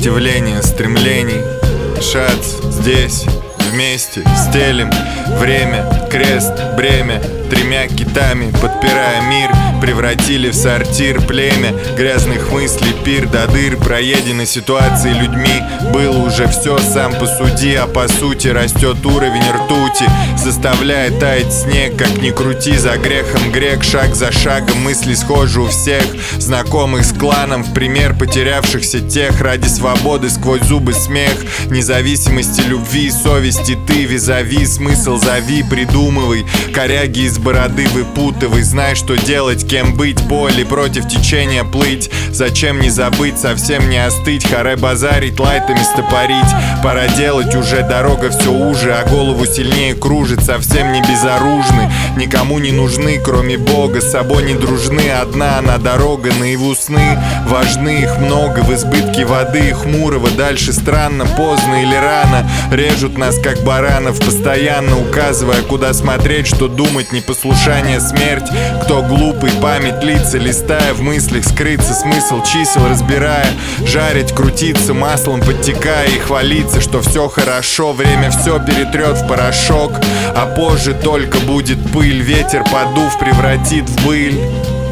сопротивление стремлений. Шац здесь вместе стелим время, крест, бремя. Тремя китами подпирая мир, превратили в сортир племя грязных мыслей, пир до дыр. Проедены ситуации людьми, было уже все, сам посуди. А по сути растет уровень ртути, заставляет таять снег. Как ни крути, за грехом грех, шаг за шагом мысли схожи у всех. Знакомых с кланом, в пример потерявшихся тех. Ради свободы сквозь зубы смех, независимости, любви, совести. Ты визави, смысл зови, придумывай. Коряги из бороды выпутывай, знай, что делать, кем быть. Боли против течения плыть, зачем не забыть, совсем не остыть. Харе базарить, лайтами стопорить. Пора делать уже, дорога все уже, а голову сильнее кружит. Совсем не безоружны, никому не нужны, кроме Бога. С собой не дружны, одна она дорога. Наяву сны важны, их много, в избытке воды хмурого. Дальше странно, поздно или рано. Режут нас как баранов, постоянно указывая, куда смотреть, что думать. Непослушание, смерть. Кто глупый, память лица, листая в мыслях скрыться, смысл чисел разбирая. Жарить, крутиться, маслом подтекая и хвалиться, что все хорошо. Время все перетрет в порошок, а позже только будет пыль. Ветер, подув, превратит в быль.